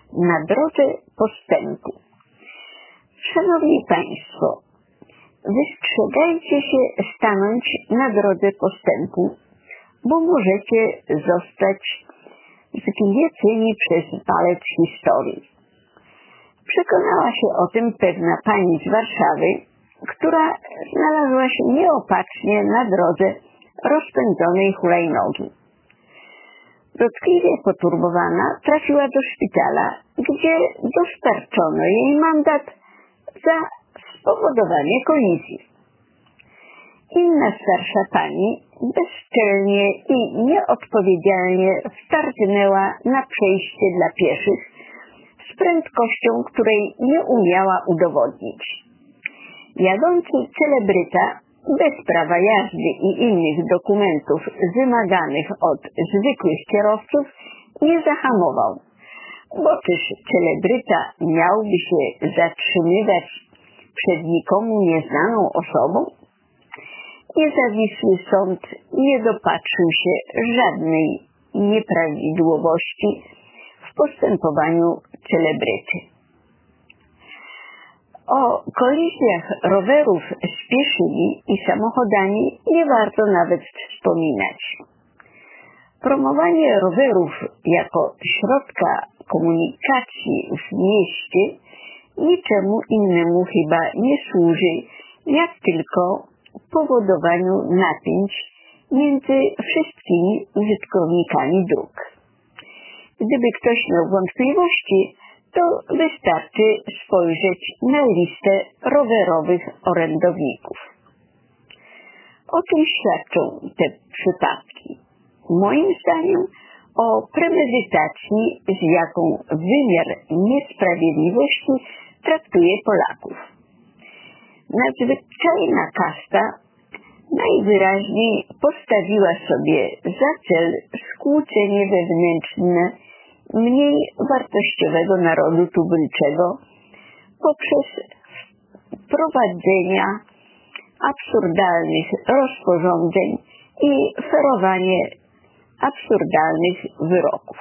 na drodze postępu. Szanowni Państwo, wystrzegajcie się stanąć na drodze postępu, bo możecie zostać zgnieceni przez walec historii. Przekonała się o tym pewna pani z Warszawy, która znalazła się nieopatrznie na drodze rozpędzonej hulajnogi. Dotkliwie poturbowana trafiła do szpitala, gdzie dostarczono jej mandat za spowodowanie kolizji. Inna starsza pani bezczelnie i nieodpowiedzialnie wtargnęła na przejście dla pieszych z prędkością, której nie umiała udowodnić. Jadący celebryta bez prawa jazdy i innych dokumentów wymaganych od zwykłych kierowców nie zahamował, bo czyż celebryta miałby się zatrzymywać przed nikomu nieznaną osobą? Niezawisły sąd nie dopatrzył się żadnej nieprawidłowości w postępowaniu celebryty. O kolizjach rowerów z pieszymi i samochodami nie warto nawet wspominać. Promowanie rowerów jako środka komunikacji w mieście niczemu innemu chyba nie służy, jak tylko powodowaniu napięć między wszystkimi użytkownikami dróg. Gdyby ktoś miał wątpliwości, to wystarczy spojrzeć na listę rowerowych orędowników. O czym świadczą te przypadki? Moim zdaniem o premedytacji, z jaką wymiar niesprawiedliwości traktuje Polaków. Nadzwyczajna kasta najwyraźniej postawiła sobie za cel skłócenie wewnętrzne mniej wartościowego narodu tubylczego poprzez wprowadzenia absurdalnych rozporządzeń i ferowanie absurdalnych wyroków.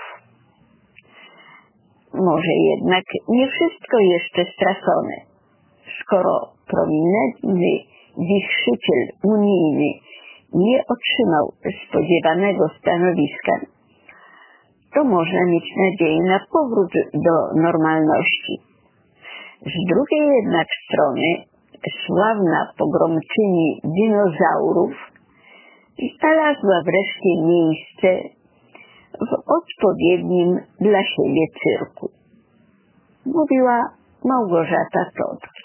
Może jednak nie wszystko jeszcze stracone, skoro prominentny wichrzyciel unijny nie otrzymał spodziewanego stanowiska, to można mieć nadzieję na powrót do normalności. Z drugiej jednak strony sławna pogromczyni dinozaurów znalazła wreszcie miejsce w odpowiednim dla siebie cyrku. Mówiła Małgorzata Todd.